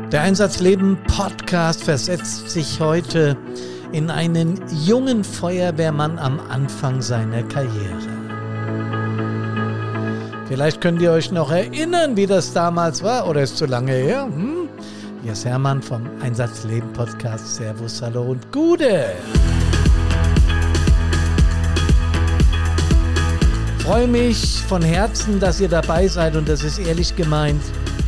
Der Einsatzleben Podcast versetzt sich heute in einen jungen Feuerwehrmann am Anfang seiner Karriere. Vielleicht könnt ihr euch noch erinnern, wie das damals war, oder ist zu lange her? Hier ist Hermann vom Einsatzleben Podcast. Servus, hallo und Gude! Ich freue mich von Herzen, dass ihr dabei seid, und das ist ehrlich gemeint.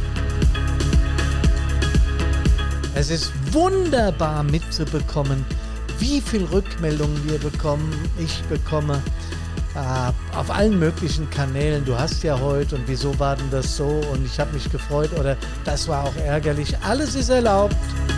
Es ist wunderbar mitzubekommen, wie viel Rückmeldungen wir bekommen. Ich bekomme auf allen möglichen Kanälen. Du hast ja heute und wieso war denn das so und ich habe mich gefreut oder das war auch ärgerlich. Alles ist erlaubt,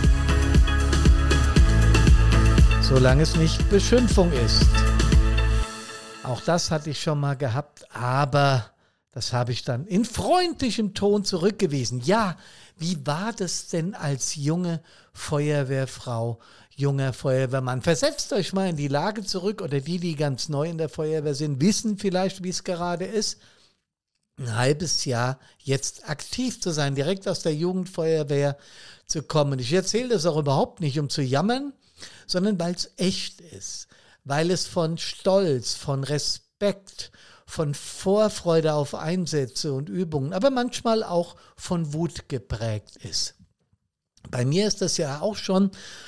solange es nicht Beschimpfung ist. Auch das hatte ich schon mal gehabt, aber das habe ich dann in freundlichem Ton zurückgewiesen. Ja, wie war das denn als junge Feuerwehrfrau, junger Feuerwehrmann? Versetzt euch mal in die Lage zurück, oder die ganz neu in der Feuerwehr sind, wissen vielleicht, wie es gerade ist, ein halbes Jahr jetzt aktiv zu sein, direkt aus der Jugendfeuerwehr zu kommen. Ich erzähle das auch überhaupt nicht, um zu jammern, sondern weil es echt ist, weil es von Stolz, von Respekt, von Vorfreude auf Einsätze und Übungen, aber manchmal auch von Wut geprägt ist. Bei mir ist das ja auch schon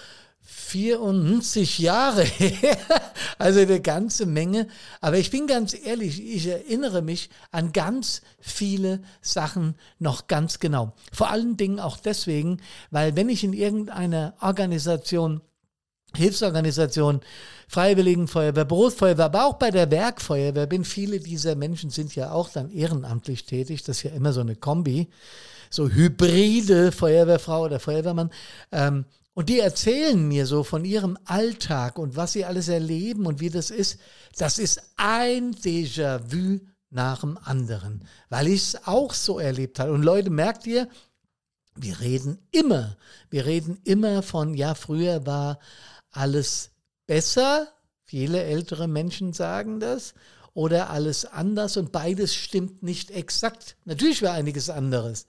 94 Jahre her, also eine ganze Menge. Aber ich bin ganz ehrlich, ich erinnere mich an ganz viele Sachen noch ganz genau. Vor allen Dingen auch deswegen, weil wenn ich in irgendeiner Organisation, Hilfsorganisation, Freiwilligenfeuerwehr, Berufsfeuerwehr, aber auch bei der Werkfeuerwehr bin, viele dieser Menschen sind ja auch dann ehrenamtlich tätig, das ist ja immer so eine Kombi, so hybride Feuerwehrfrau oder Feuerwehrmann, und die erzählen mir so von ihrem Alltag und was sie alles erleben und wie das ist ein Déjà-vu nach dem anderen, weil ich es auch so erlebt habe. Und Leute, merkt ihr, wir reden immer von, ja, früher war alles besser, viele ältere Menschen sagen das, oder alles anders, und beides stimmt nicht exakt. Natürlich war einiges anders.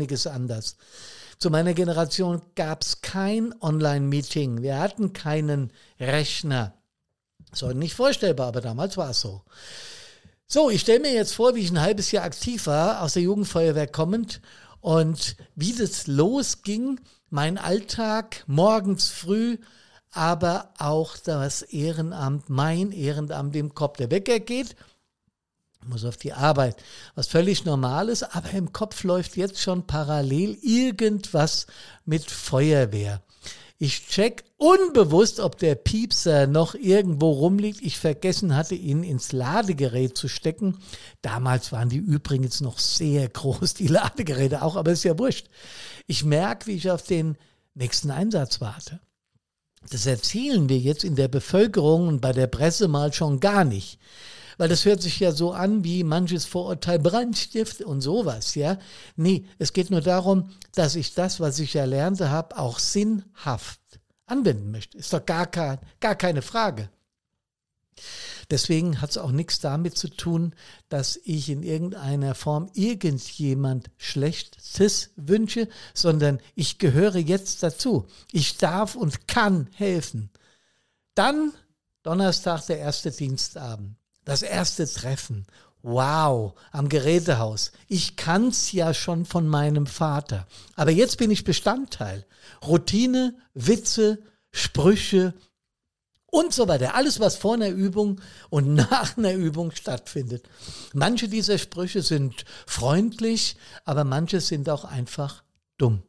Zu meiner Generation gab es kein Online-Meeting, wir hatten keinen Rechner. Das ist heute nicht vorstellbar, aber damals war es so. So, ich stelle mir jetzt vor, wie ich ein halbes Jahr aktiv war, aus der Jugendfeuerwehr kommend, und wie das losging, mein Alltag morgens früh, aber auch das Ehrenamt, mein Ehrenamt im Kopf. Der Wecker geht, muss auf die Arbeit, was völlig normal ist, aber im Kopf läuft jetzt schon parallel irgendwas mit Feuerwehr. Ich check unbewusst, ob der Piepser noch irgendwo rumliegt. Ich vergessen hatte, ihn ins Ladegerät zu stecken. Damals waren die übrigens noch sehr groß, die Ladegeräte auch, aber ist ja wurscht. Ich merke, wie ich auf den nächsten Einsatz warte. Das erzählen wir jetzt in der Bevölkerung und bei der Presse mal schon gar nicht. Weil das hört sich ja so an wie manches Vorurteil, Brandstift und sowas, ja. Nee, es geht nur darum, dass ich das, was ich erlernte habe, auch sinnhaft anwenden möchte. Ist doch gar keine Frage. Deswegen hat es auch nichts damit zu tun, dass ich in irgendeiner Form irgendjemand Schlechtes wünsche, sondern ich gehöre jetzt dazu. Ich darf und kann helfen. Dann Donnerstag, der erste Dienstabend. Das erste Treffen, wow, am Gerätehaus. Ich kann's ja schon von meinem Vater. Aber jetzt bin ich Bestandteil. Routine, Witze, Sprüche und so weiter. Alles, was vor einer Übung und nach einer Übung stattfindet. Manche dieser Sprüche sind freundlich, aber manche sind auch einfach dumm.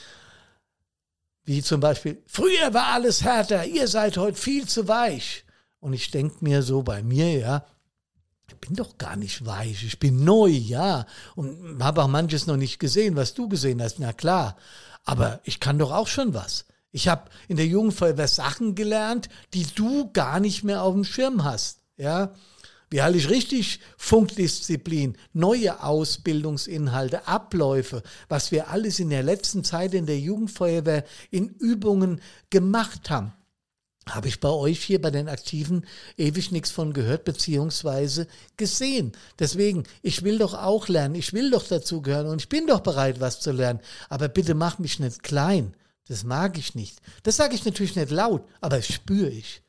Wie zum Beispiel, früher war alles härter, ihr seid heute viel zu weich. Und ich denke mir so bei mir, ja, ich bin doch gar nicht weich, ich bin neu, ja. Und habe auch manches noch nicht gesehen, was du gesehen hast, na klar. Aber ich kann doch auch schon was. Ich habe in der Jugendfeuerwehr Sachen gelernt, die du gar nicht mehr auf dem Schirm hast, ja. Wie halte ich richtig Funkdisziplin, neue Ausbildungsinhalte, Abläufe, was wir alles in der letzten Zeit in der Jugendfeuerwehr in Übungen gemacht haben. habe ich bei euch hier bei den Aktiven ewig nichts von gehört beziehungsweise gesehen. Deswegen, ich will doch auch lernen, ich will doch dazugehören und ich bin doch bereit, was zu lernen. Aber bitte mach mich nicht klein, das mag ich nicht. Das sage ich natürlich nicht laut, aber das spüre ich.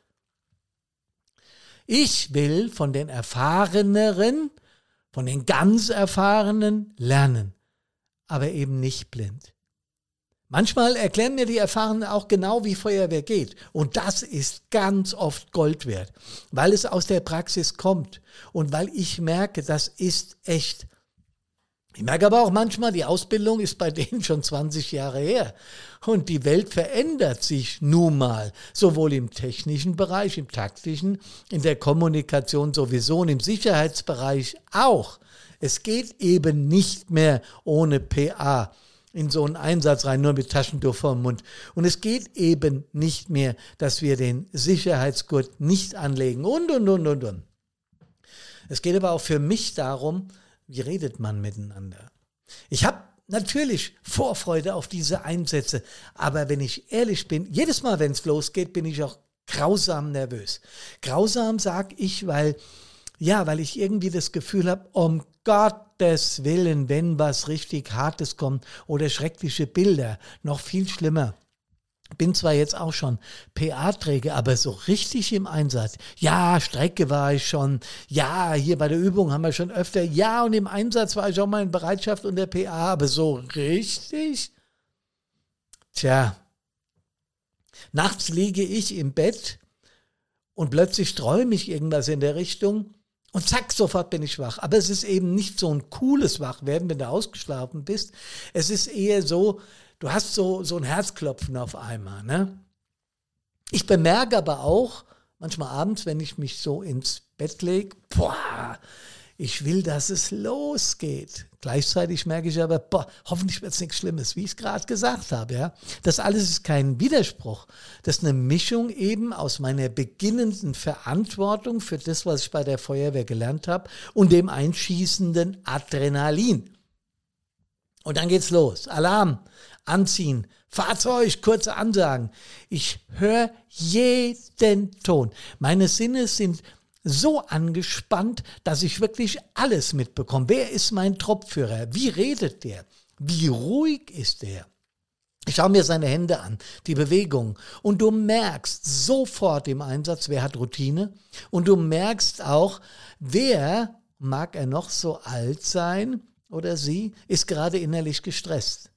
Ich will von den Erfahreneren, von den ganz Erfahrenen lernen, aber eben nicht blind. Manchmal erklären mir die Erfahrenen auch genau, wie Feuerwehr geht. Und das ist ganz oft Gold wert, weil es aus der Praxis kommt und weil ich merke, das ist echt. Ich merke aber auch manchmal, die Ausbildung ist bei denen schon 20 Jahre her. Und die Welt verändert sich nun mal, sowohl im technischen Bereich, im taktischen, in der Kommunikation sowieso und im Sicherheitsbereich auch. Es geht eben nicht mehr ohne PA in so einen Einsatz rein, nur mit Taschentuch vorm Mund. Und es geht eben nicht mehr, dass wir den Sicherheitsgurt nicht anlegen und. Es geht aber auch für mich darum, wie redet man miteinander. Ich habe natürlich Vorfreude auf diese Einsätze, aber wenn ich ehrlich bin, jedes Mal, wenn es losgeht, bin ich auch grausam nervös. Grausam sage ich, weil ich irgendwie das Gefühl habe, um Gottes Willen, wenn was richtig Hartes kommt oder schreckliche Bilder, noch viel schlimmer. Bin zwar jetzt auch schon PA-Träger, aber so richtig im Einsatz. Ja, Strecke war ich schon. Ja, hier bei der Übung haben wir schon öfter. Ja, und im Einsatz war ich auch mal in Bereitschaft und der PA, aber so richtig? Tja, nachts liege ich im Bett und plötzlich träume ich irgendwas in der Richtung. Und zack, sofort bin ich wach. Aber es ist eben nicht so ein cooles Wachwerden, wenn du ausgeschlafen bist. Es ist eher so, du hast so ein Herzklopfen auf einmal. Ne? Ich bemerke aber auch, manchmal abends, wenn ich mich so ins Bett lege, ich will, dass es losgeht. Gleichzeitig merke ich aber, hoffentlich wird es nichts Schlimmes, wie ich es gerade gesagt habe. Ja? Das alles ist kein Widerspruch. Das ist eine Mischung eben aus meiner beginnenden Verantwortung für das, was ich bei der Feuerwehr gelernt habe und dem einschießenden Adrenalin. Und dann geht's los. Alarm, anziehen, Fahrzeug, kurze Ansagen. Ich höre jeden Ton. Meine Sinne sind so angespannt, dass ich wirklich alles mitbekomme. Wer ist mein Truppführer? Wie redet der? Wie ruhig ist der? Ich schaue mir seine Hände an, die Bewegung. Und du merkst sofort im Einsatz, wer hat Routine. Und du merkst auch, wer, mag er noch so alt sein oder sie, ist gerade innerlich gestresst.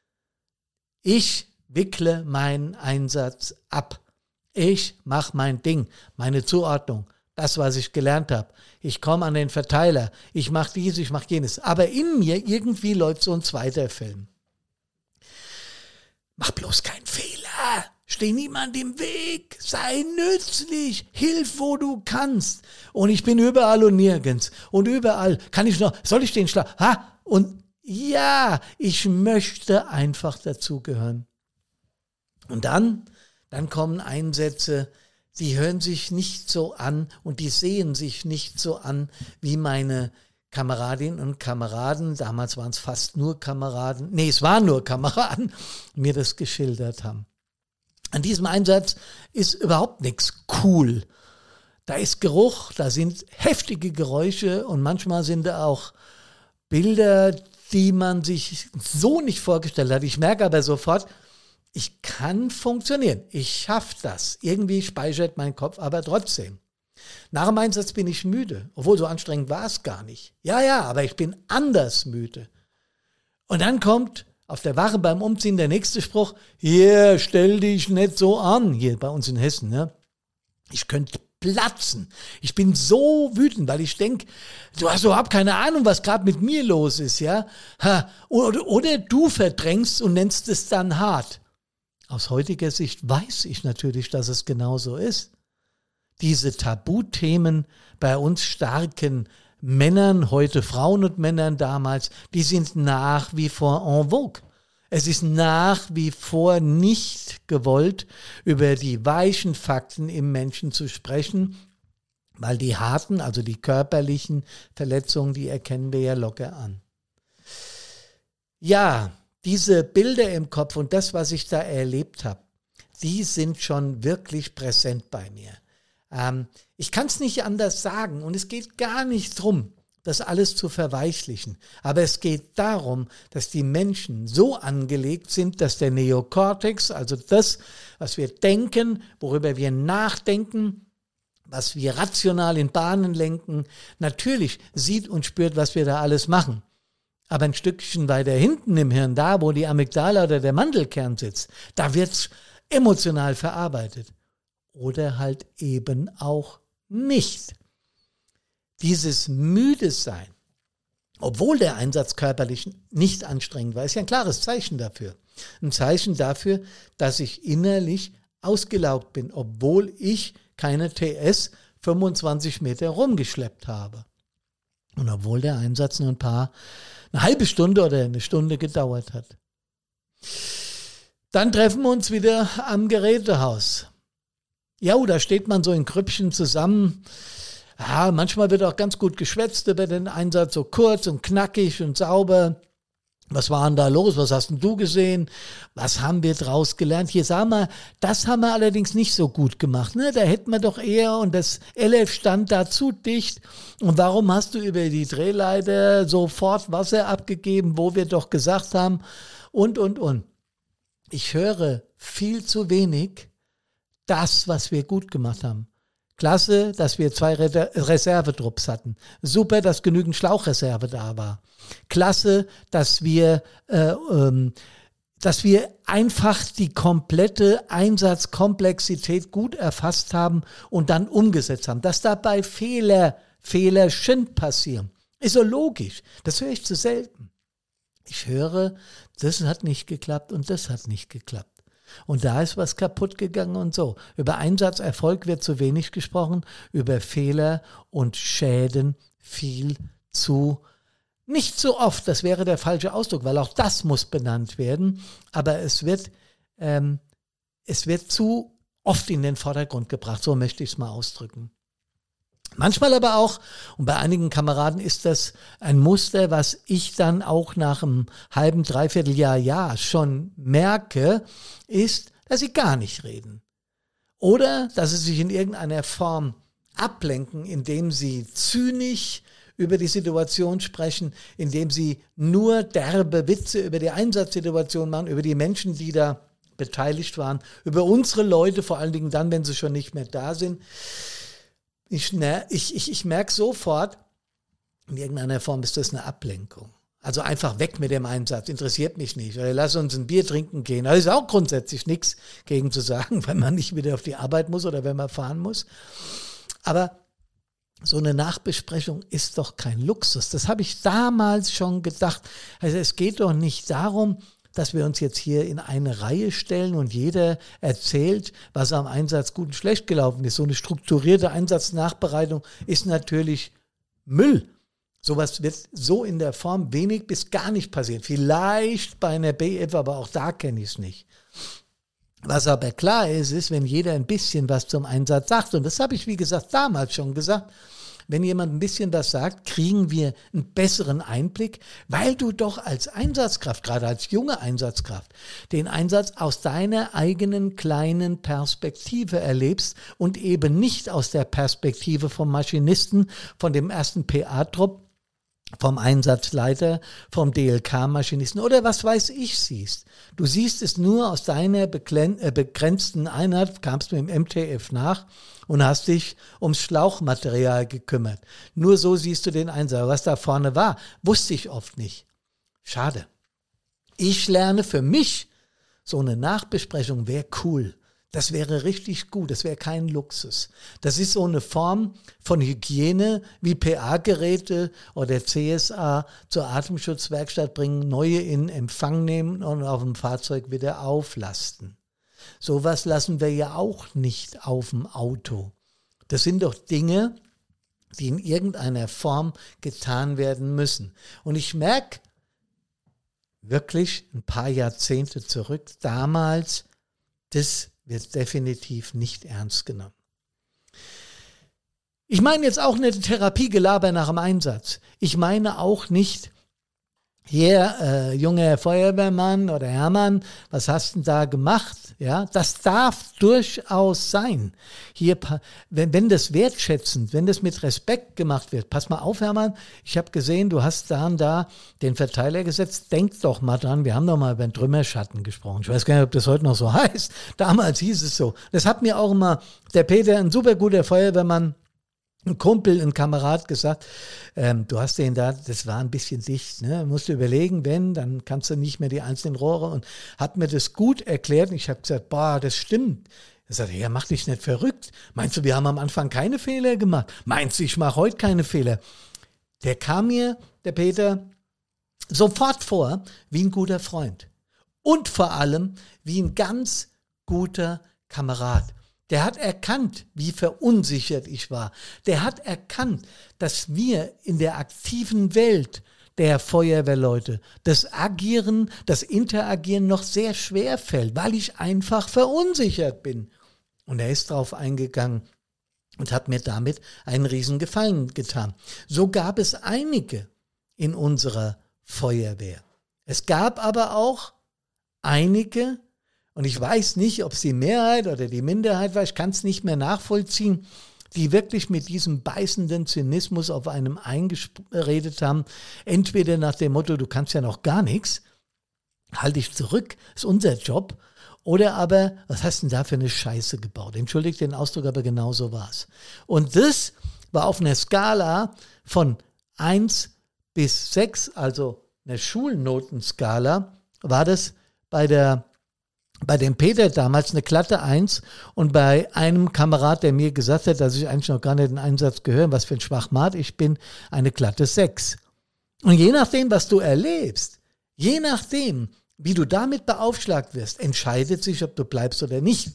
Ich wickle meinen Einsatz ab. Ich mache mein Ding, meine Zuordnung. Das, was ich gelernt habe. Ich komme an den Verteiler. Ich mache dies, ich mache jenes. Aber in mir irgendwie läuft so ein zweiter Film. Mach bloß keinen Fehler. Steh niemand im Weg. Sei nützlich. Hilf, wo du kannst. Und ich bin überall und nirgends. Und überall kann ich noch, soll ich den Schlag? Und ja, ich möchte einfach dazugehören. Und dann kommen Einsätze, die hören sich nicht so an und die sehen sich nicht so an, wie meine Kameradinnen und Kameraden, damals waren es fast nur Kameraden, es waren nur Kameraden, mir das geschildert haben. An diesem Einsatz ist überhaupt nichts cool. Da ist Geruch, da sind heftige Geräusche und manchmal sind da auch Bilder, die man sich so nicht vorgestellt hat. Ich merke aber sofort, ich kann funktionieren. Ich schaffe das. Irgendwie speichert mein Kopf, aber trotzdem. Nach dem Einsatz bin ich müde. Obwohl, so anstrengend war es gar nicht. Ja, aber ich bin anders müde. Und dann kommt auf der Wache beim Umziehen der nächste Spruch, hier, stell dich nicht so an. Hier bei uns in Hessen, ne? Ich könnte platzen. Ich bin so wütend, weil ich denke, du hast überhaupt keine Ahnung, was gerade mit mir los ist, ja? Oder du verdrängst und nennst es dann hart. Aus heutiger Sicht weiß ich natürlich, dass es genauso ist. Diese Tabuthemen bei uns starken Männern, heute Frauen und Männern damals, die sind nach wie vor en vogue. Es ist nach wie vor nicht gewollt, über die weichen Fakten im Menschen zu sprechen, weil die harten, also die körperlichen Verletzungen, die erkennen wir ja locker an. Ja, diese Bilder im Kopf und das, was ich da erlebt habe, die sind schon wirklich präsent bei mir. Ich kann es nicht anders sagen und es geht gar nicht drum, das alles zu verweichlichen. Aber es geht darum, dass die Menschen so angelegt sind, dass der Neokortex, also das, was wir denken, worüber wir nachdenken, was wir rational in Bahnen lenken, natürlich sieht und spürt, was wir da alles machen. Aber ein Stückchen weiter hinten im Hirn, da wo die Amygdala oder der Mandelkern sitzt, da wird's emotional verarbeitet. Oder halt eben auch nicht. Dieses Müdesein, obwohl der Einsatz körperlich nicht anstrengend war, ist ja ein klares Zeichen dafür. Ein Zeichen dafür, dass ich innerlich ausgelaugt bin, obwohl ich keine TS 25 Meter rumgeschleppt habe. Und obwohl der Einsatz nur eine halbe Stunde oder eine Stunde gedauert hat. Dann treffen wir uns wieder am Gerätehaus. Ja, da steht man so in Grüppchen zusammen. Ja, manchmal wird auch ganz gut geschwätzt über den Einsatz, so kurz und knackig und sauber. Was war denn da los? Was hast denn du gesehen? Was haben wir draus gelernt? Hier, sag mal, das haben wir allerdings nicht so gut gemacht. Ne? Da hätten wir doch eher, und das LF stand da zu dicht. Und warum hast du über die Drehleiter sofort Wasser abgegeben, wo wir doch gesagt haben? Und. Ich höre viel zu wenig das, was wir gut gemacht haben. Klasse, dass wir 2 Reservetrupps hatten. Super, dass genügend Schlauchreserve da war. Klasse, dass wir einfach die komplette Einsatzkomplexität gut erfasst haben und dann umgesetzt haben. Dass dabei Fehlerchen passieren. Ist so logisch. Das höre ich zu selten. Ich höre, das hat nicht geklappt und das hat nicht geklappt. Und da ist was kaputt gegangen und so. Über Einsatzerfolg wird zu wenig gesprochen, über Fehler und Schäden nicht so oft, das wäre der falsche Ausdruck, weil auch das muss benannt werden, aber es wird zu oft in den Vordergrund gebracht, so möchte ich es mal ausdrücken. Manchmal aber auch, und bei einigen Kameraden ist das ein Muster, was ich dann auch nach einem halben, dreiviertel Jahr schon merke, ist, dass sie gar nicht reden. Oder dass sie sich in irgendeiner Form ablenken, indem sie zynisch über die Situation sprechen, indem sie nur derbe Witze über die Einsatzsituation machen, über die Menschen, die da beteiligt waren, über unsere Leute, vor allen Dingen dann, wenn sie schon nicht mehr da sind. Ich merke sofort, in irgendeiner Form ist das eine Ablenkung. Also einfach weg mit dem Einsatz, interessiert mich nicht. Oder lass uns ein Bier trinken gehen. Da ist auch grundsätzlich nichts gegen zu sagen, wenn man nicht wieder auf die Arbeit muss oder wenn man fahren muss. Aber so eine Nachbesprechung ist doch kein Luxus. Das habe ich damals schon gedacht. Also es geht doch nicht darum, dass wir uns jetzt hier in eine Reihe stellen und jeder erzählt, was am Einsatz gut und schlecht gelaufen ist. So eine strukturierte Einsatznachbereitung ist natürlich Müll. Sowas wird so in der Form wenig bis gar nicht passieren. Vielleicht bei einer BF, aber auch da kenne ich es nicht. Was aber klar ist, wenn jeder ein bisschen was zum Einsatz sagt, und das habe ich, wie gesagt, damals schon gesagt, wenn jemand ein bisschen was sagt, kriegen wir einen besseren Einblick, weil du doch als Einsatzkraft, gerade als junge Einsatzkraft, den Einsatz aus deiner eigenen kleinen Perspektive erlebst und eben nicht aus der Perspektive vom Maschinisten, von dem ersten PA-Trupp, vom Einsatzleiter, vom DLK-Maschinisten oder was weiß ich siehst. Du siehst es nur aus deiner begrenzten Einheit, kamst mit dem MTF nach und hast dich ums Schlauchmaterial gekümmert. Nur so siehst du den Einsatz. Was da vorne war, wusste ich oft nicht. Schade. Ich lerne für mich, so eine Nachbesprechung wäre cool. Das wäre richtig gut, das wäre kein Luxus. Das ist so eine Form von Hygiene, wie PA-Geräte oder CSA zur Atemschutzwerkstatt bringen, neue in Empfang nehmen und auf dem Fahrzeug wieder auflasten. Sowas lassen wir ja auch nicht auf dem Auto. Das sind doch Dinge, die in irgendeiner Form getan werden müssen. Und ich merke wirklich ein paar Jahrzehnte zurück, damals, das wird definitiv nicht ernst genommen. Ich meine jetzt auch nicht Therapiegelaber nach dem Einsatz. Ich meine auch nicht, hier, junger Feuerwehrmann oder Hermann, was hast du denn da gemacht? Ja, das darf durchaus sein. Hier, wenn das wertschätzend, wenn das mit Respekt gemacht wird, pass mal auf, Hermann, ich habe gesehen, du hast da und da den Verteiler gesetzt, denk doch mal dran, wir haben doch mal über den Trümmerschatten gesprochen. Ich weiß gar nicht, ob das heute noch so heißt. Damals hieß es so. Das hat mir auch immer der Peter, ein super guter Feuerwehrmann, ein Kumpel, ein Kamerad gesagt, du hast den da, das war ein bisschen dicht, ne? Musst du überlegen, wenn, dann kannst du nicht mehr die einzelnen Rohre, und hat mir das gut erklärt. Und ich habe gesagt, boah, das stimmt. Er sagte, ja, mach dich nicht verrückt. Meinst du, wir haben am Anfang keine Fehler gemacht? Meinst du, ich mache heute keine Fehler? Der kam mir, der Peter, sofort vor wie ein guter Freund. Und vor allem wie ein ganz guter Kamerad. Der hat erkannt, wie verunsichert ich war. Der hat erkannt, dass mir in der aktiven Welt der Feuerwehrleute das Agieren, das Interagieren noch sehr schwer fällt, weil ich einfach verunsichert bin. Und er ist drauf eingegangen und hat mir damit einen riesen Gefallen getan. So gab es einige in unserer Feuerwehr. Es gab aber auch einige, und ich weiß nicht, ob es die Mehrheit oder die Minderheit war, ich kann es nicht mehr nachvollziehen, die wirklich mit diesem beißenden Zynismus auf einem eingeredet haben, entweder nach dem Motto, du kannst ja noch gar nichts, halt dich zurück, ist unser Job, oder aber, was hast du denn da für eine Scheiße gebaut? Entschuldigt den Ausdruck, aber genau so war es. Und das war auf einer Skala von 1 bis 6, also einer Schulnotenskala, war das bei dem Peter damals eine glatte 1 und bei einem Kamerad, der mir gesagt hat, dass ich eigentlich noch gar nicht in den Einsatz gehöre, was für ein Schwachmat ich bin, eine glatte 6. Und je nachdem, was du erlebst, je nachdem, wie du damit beaufschlagt wirst, entscheidet sich, ob du bleibst oder nicht.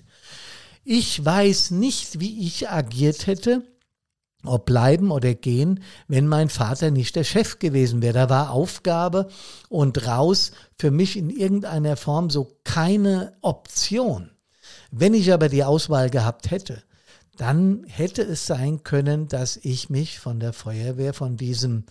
Ich weiß nicht, wie ich agiert hätte, ob bleiben oder gehen, wenn mein Vater nicht der Chef gewesen wäre. Da war Aufgabe und raus für mich in irgendeiner Form so keine Option. Wenn ich aber die Auswahl gehabt hätte, dann hätte es sein können, dass ich mich von der Feuerwehr, von diesem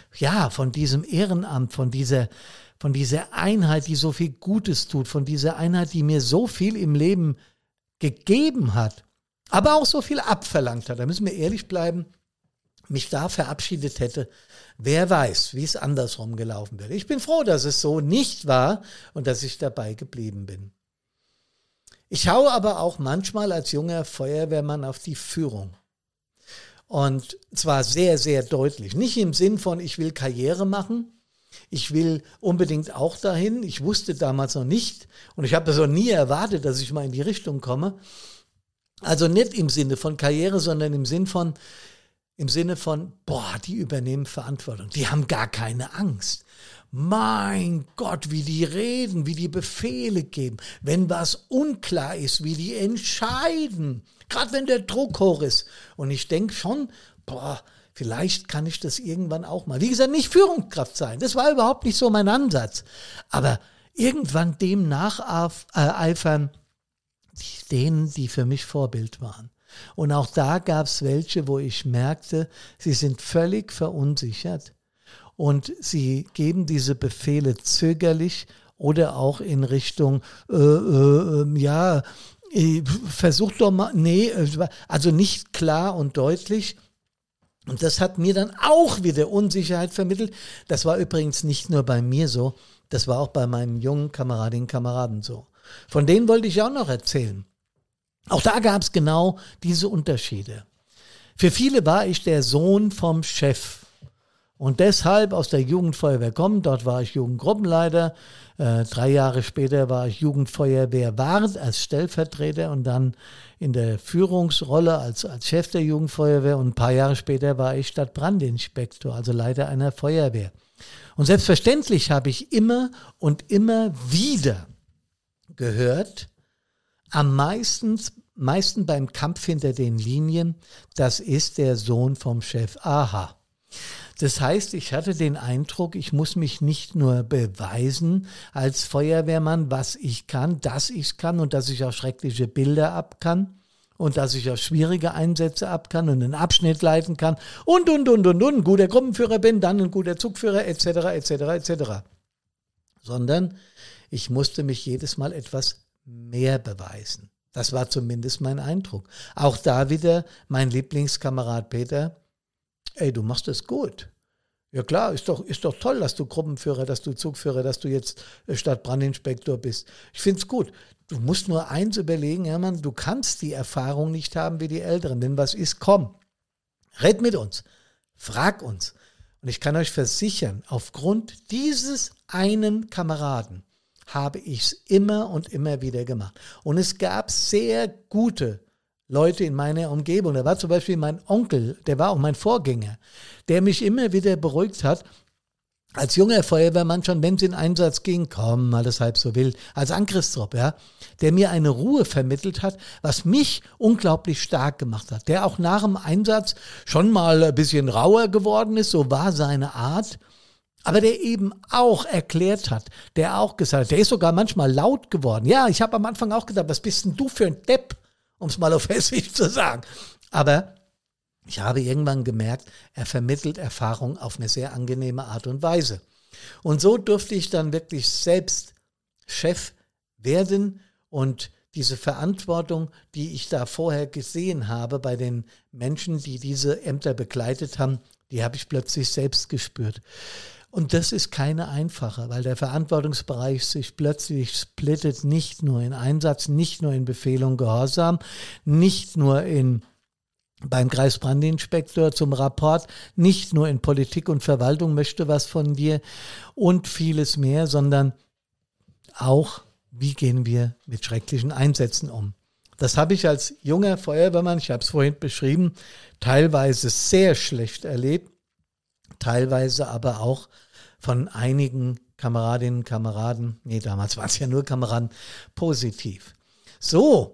Ehrenamt, von dieser Einheit, die so viel Gutes tut, von dieser Einheit, die mir so viel im Leben gegeben hat, aber auch so viel abverlangt hat, da müssen wir ehrlich bleiben, mich da verabschiedet hätte. Wer weiß, wie es andersrum gelaufen wäre. Ich bin froh, dass es so nicht war und dass ich dabei geblieben bin. Ich schaue aber auch manchmal als junger Feuerwehrmann auf die Führung. Und zwar sehr, sehr deutlich. Nicht im Sinn von, ich will Karriere machen. Ich will unbedingt auch dahin. Ich wusste damals noch nicht und ich habe das auch nie erwartet, dass ich mal in die Richtung komme. Also nicht im Sinne von Karriere, sondern im Sinne von, die übernehmen Verantwortung. Die haben gar keine Angst. Mein Gott, wie die reden, wie die Befehle geben. Wenn was unklar ist, wie die entscheiden. Gerade wenn der Druck hoch ist. Und ich denke schon, vielleicht kann ich das irgendwann auch mal. Wie gesagt, nicht Führungskraft sein. Das war überhaupt nicht so mein Ansatz. Aber irgendwann dem nacheifern, denen, die für mich Vorbild waren. Und auch da gab es welche, wo ich merkte, sie sind völlig verunsichert und sie geben diese Befehle zögerlich oder auch in Richtung, versuch doch mal, also nicht klar und deutlich. Und das hat mir dann auch wieder Unsicherheit vermittelt. Das war übrigens nicht nur bei mir so, das war auch bei meinen jungen Kameradinnen und Kameraden so. Von denen wollte ich auch noch erzählen. Auch da gab es genau diese Unterschiede. Für viele war ich der Sohn vom Chef und deshalb aus der Jugendfeuerwehr kommen. Dort war ich Jugendgruppenleiter. 3 Jahre später war ich Jugendfeuerwehrwart als Stellvertreter und dann in der Führungsrolle als Chef der Jugendfeuerwehr. Und ein paar Jahre später war ich Stadtbrandinspektor, also Leiter einer Feuerwehr. Und selbstverständlich habe ich immer und immer wieder gehört, am meisten beim Kampf hinter den Linien, das ist der Sohn vom Chef. Aha. Das heißt, ich hatte den Eindruck, ich muss mich nicht nur beweisen als Feuerwehrmann, was ich kann, dass ich es kann und dass ich auch schreckliche Bilder ab kann und dass ich auch schwierige Einsätze ab kann und einen Abschnitt leiten kann und, ein guter Gruppenführer bin, dann ein guter Zugführer etc. Sondern ich musste mich jedes Mal etwas mehr beweisen. Das war zumindest mein Eindruck. Auch da wieder mein Lieblingskamerad Peter, ey, du machst das gut. Ja klar, ist doch toll, dass du Gruppenführer, dass du Zugführer, dass du jetzt Stadtbrandinspektor bist. Ich finde es gut. Du musst nur eins überlegen, Hermann, du kannst die Erfahrung nicht haben wie die Älteren. Denn was ist, komm, red mit uns, frag uns. Und ich kann euch versichern, aufgrund dieses einen Kameraden habe ich es immer und immer wieder gemacht. Und es gab sehr gute Leute in meiner Umgebung. Da war zum Beispiel mein Onkel, der war auch mein Vorgänger, der mich immer wieder beruhigt hat. Als junger Feuerwehrmann schon, wenn es in Einsatz ging, komm, alles halb so wild, als Angriffstrupp, ja, der mir eine Ruhe vermittelt hat, was mich unglaublich stark gemacht hat. Der auch nach dem Einsatz schon mal ein bisschen rauer geworden ist, so war seine Art, aber der eben auch erklärt hat, der auch gesagt hat, der ist sogar manchmal laut geworden. Ja, ich habe am Anfang auch gedacht, was bist denn du für ein Depp, um es mal auf Hessisch zu sagen. Aber ich habe irgendwann gemerkt, er vermittelt Erfahrung auf eine sehr angenehme Art und Weise. Und so durfte ich dann wirklich selbst Chef werden und diese Verantwortung, die ich da vorher gesehen habe bei den Menschen, die diese Ämter begleitet haben, die habe ich plötzlich selbst gespürt. Und das ist keine einfache, weil der Verantwortungsbereich sich plötzlich splittet, nicht nur in Einsatz, nicht nur in Befehl und Gehorsam, nicht nur beim Kreisbrandinspektor zum Rapport, nicht nur in Politik und Verwaltung möchte was von dir und vieles mehr, sondern auch, wie gehen wir mit schrecklichen Einsätzen um. Das habe ich als junger Feuerwehrmann, ich habe es vorhin beschrieben, teilweise sehr schlecht erlebt, teilweise aber auch von einigen Kameradinnen und Kameraden, damals waren es ja nur Kameraden, positiv. So,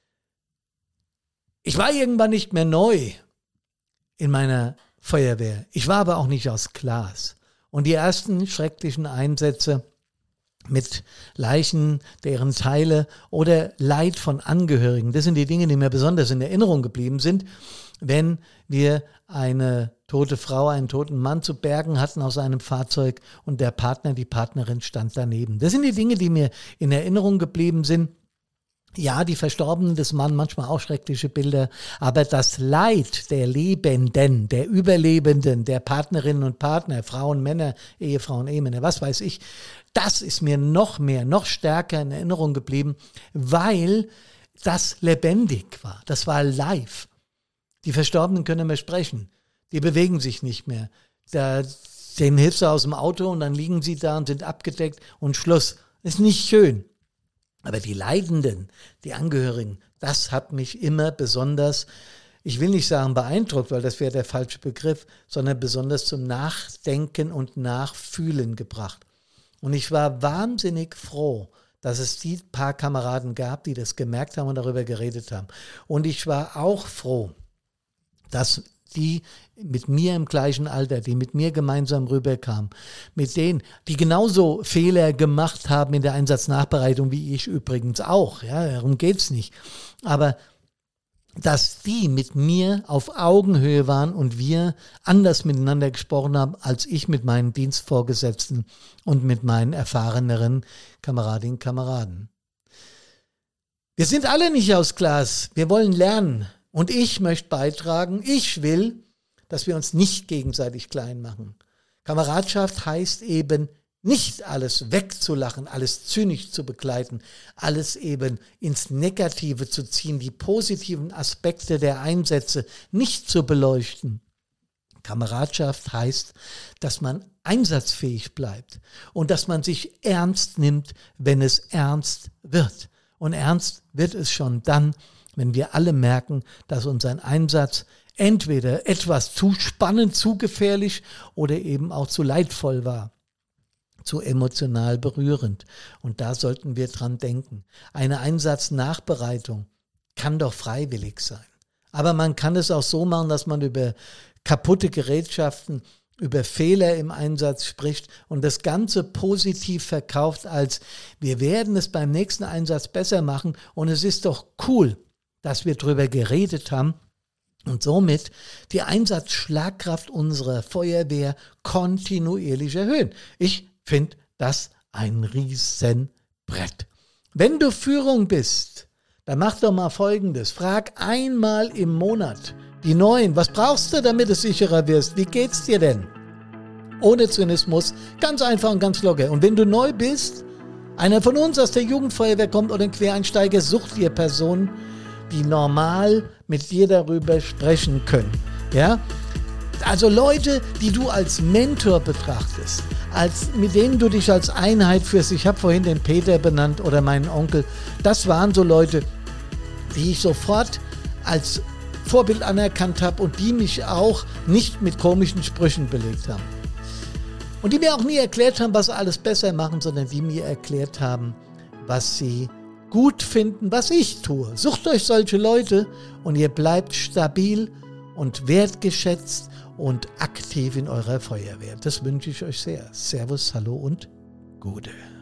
ich war irgendwann nicht mehr neu in meiner Feuerwehr. Ich war aber auch nicht aus Glas. Und die ersten schrecklichen Einsätze mit Leichen, deren Teile oder Leid von Angehörigen, das sind die Dinge, die mir besonders in Erinnerung geblieben sind, wenn wir eine tote Frau, einen toten Mann zu bergen hatten aus einem Fahrzeug und der Partner, die Partnerin stand daneben. Das sind die Dinge, die mir in Erinnerung geblieben sind. Ja, die Verstorbenen des Mannes, manchmal auch schreckliche Bilder, aber das Leid der Lebenden, der Überlebenden, der Partnerinnen und Partner, Frauen, Männer, Ehefrauen, Ehemänner, was weiß ich, das ist mir noch mehr, noch stärker in Erinnerung geblieben, weil das lebendig war, das war live. Die Verstorbenen können mehr sprechen, die bewegen sich nicht mehr. Denen hilfst du aus dem Auto und dann liegen sie da und sind abgedeckt und Schluss. Ist nicht schön. Aber die Leidenden, die Angehörigen, das hat mich immer besonders, ich will nicht sagen beeindruckt, weil das wäre der falsche Begriff, sondern besonders zum Nachdenken und Nachfühlen gebracht. Und ich war wahnsinnig froh, dass es die paar Kameraden gab, die das gemerkt haben und darüber geredet haben. Und ich war auch froh, dass die mit mir im gleichen Alter, die mit mir gemeinsam rüberkamen, mit denen, die genauso Fehler gemacht haben in der Einsatznachbereitung, wie ich übrigens auch, ja, darum geht's nicht. Aber dass die mit mir auf Augenhöhe waren und wir anders miteinander gesprochen haben, als ich mit meinen Dienstvorgesetzten und mit meinen erfahreneren Kameradinnen und Kameraden. Wir sind alle nicht aus Glas, wir wollen lernen. Und ich möchte beitragen, ich will, dass wir uns nicht gegenseitig klein machen. Kameradschaft heißt eben nicht alles wegzulachen, alles zynisch zu begleiten, alles eben ins Negative zu ziehen, die positiven Aspekte der Einsätze nicht zu beleuchten. Kameradschaft heißt, dass man einsatzfähig bleibt und dass man sich ernst nimmt, wenn es ernst wird. Und ernst wird es schon dann, wenn wir alle merken, dass unser Einsatz entweder etwas zu spannend, zu gefährlich oder eben auch zu leidvoll war, zu emotional berührend. Und da sollten wir dran denken. Eine Einsatznachbereitung kann doch freiwillig sein. Aber man kann es auch so machen, dass man über kaputte Gerätschaften, über Fehler im Einsatz spricht und das Ganze positiv verkauft als, wir werden es beim nächsten Einsatz besser machen und es ist doch cool, dass wir darüber geredet haben und somit die Einsatzschlagkraft unserer Feuerwehr kontinuierlich erhöhen. Ich finde das ein Riesenbrett. Wenn du Führung bist, dann mach doch mal Folgendes. Frag einmal im Monat die Neuen, was brauchst du, damit du sicherer wirst? Wie geht's dir denn? Ohne Zynismus, ganz einfach und ganz locker. Und wenn du neu bist, einer von uns aus der Jugendfeuerwehr kommt oder ein Quereinsteiger, such dir Personen, die normal mit dir darüber sprechen können. Ja? Also Leute, die du als Mentor betrachtest, mit denen du dich als Einheit führst. Ich habe vorhin den Peter benannt oder meinen Onkel. Das waren so Leute, die ich sofort als Vorbild anerkannt habe und die mich auch nicht mit komischen Sprüchen belegt haben. Und die mir auch nie erklärt haben, was sie alles besser machen, sondern die mir erklärt haben, was sie gut finden, was ich tue. Sucht euch solche Leute und ihr bleibt stabil und wertgeschätzt und aktiv in eurer Feuerwehr. Das wünsche ich euch sehr. Servus, hallo und Gute.